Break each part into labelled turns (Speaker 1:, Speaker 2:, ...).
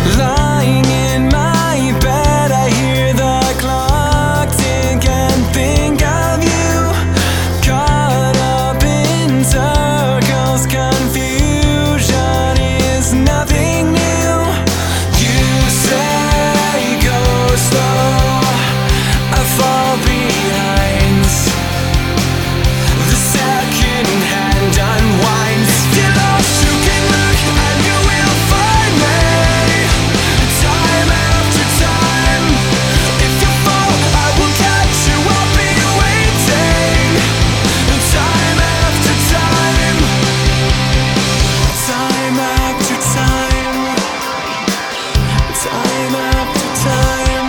Speaker 1: Lying in my bed, I hear the clock tick and think of you. Caught up in circles, confusion is nothing new. You say go slow, I fall behind. The second hand unwinds. Get lost, you can look and you will find me. Time after time, if you fall, I will catch you. I'll be waiting. Time after time, time after time, time after time.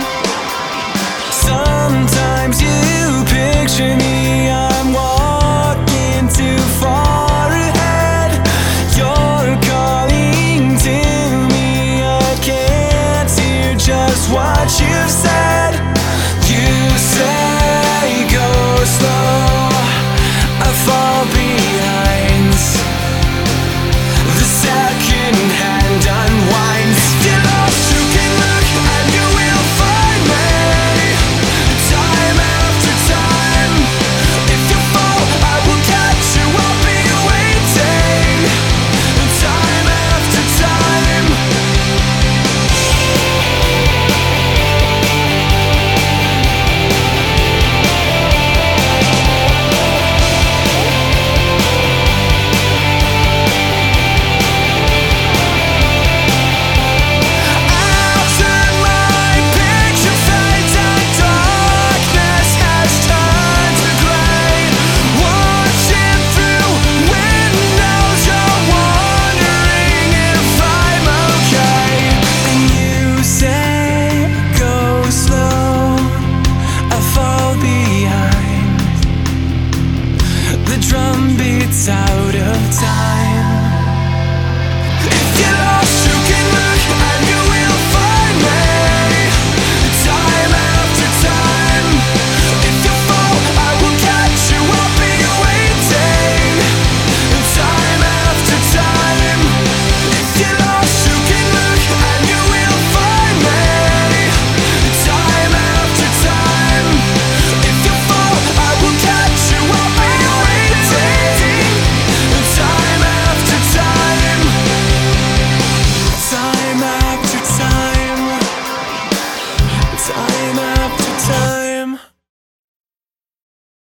Speaker 1: Sometimes you picture me, I'm walking too far ahead. You're calling to me, I can't hear just what you've said. You say go slow, I fall behind. The second hand unwinds. Get lost, you can look and you will find me. Time after time, if you fall, I will catch you. I'll be waiting. Time after time. After my picture fades and darkness has turned to gray, watching through windows, you're wondering if I'm okay. And you say go slow, I fall behind. The drum beats out of time. If you're lost, you can look and you will find me. Time after time, if you fall, I will catch you. I'll be waiting. Time after time, if you're lost, you can look and you will find me. Time after time, if you fall, I will catch you. I'll be waiting. Time after time, time after time, time after time.